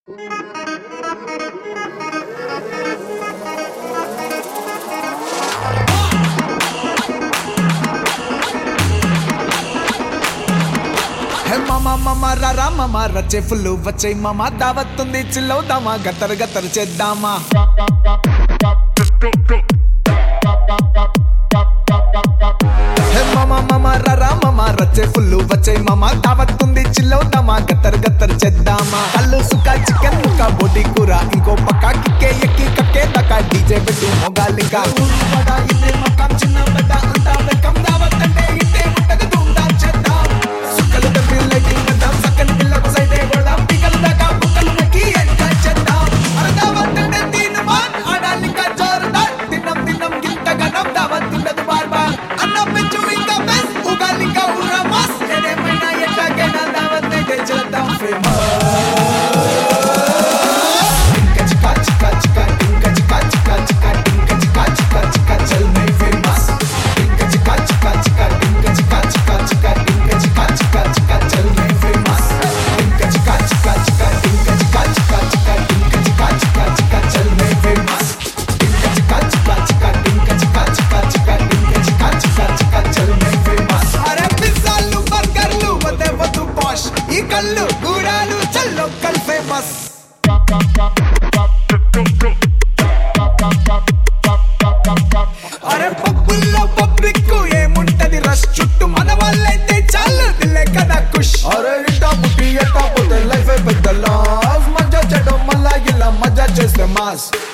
మామ రారా మామ రచ్చే ఫుల్లు వచ్చే మామ దావత్తుంది చిల్లవుదామా గతరు గతరు చేద్దామా మామ రారా మామ రచ్చే ఫుల్లు వచ్చే మామ దావత్తుంది చిల్లవుదామా గతరు గతరు చేద్దామా అల్లు సుక్క చికెన్ ముక్క బోటి కూర ఇంకో పక్క కిక్కే ఎక్కి కక్కే దాకా డీజే పెట్టు మొగాలిగా చిన్న పెద్ద అంతా వెల్కమ్ దావత్ అంటే ఇట్టే ఉంటది ధూమ్ధాం చేద్దాం సుక్కలు తప్పి లైటింగ్ చేద్దాం సక్కని పిల్లకు సైడే కొడదాం పికలు దాకా బుక్కలు మెక్కి ఎంజాయ్ చేద్దాం దావత్ అంటే తీను బాన్ ఆడాలిగా జోరుదార్ తిన్నం తిన్నం గింతగనం దావత్ ఉండదు బార్ బార్ అన్నం పెంచు ఇంకా బెస్ట్ ఉగాలిగా ఉర్రా మాస్ ఏదేమైనా ఎట్లాగైనా దావత్ అయితే చేద్దాం ఫేమస్ ఈ కళ్ళు గూడాలు చల్లో కల్ ఫేమస్ అరే పబ్బుల్లో పబ్లిక్ ఏముంటది రష్ చుట్టూ మన వాళ్ళైతే చాలు దిల్లే కదా కుష్ అరే ఇట్టా పుట్టి ఎట్టా పోతే లైఫ్ పెద్ద లాస్ మజా చెడు మళ్ళా ఇలా మజా చేస్తే మాస్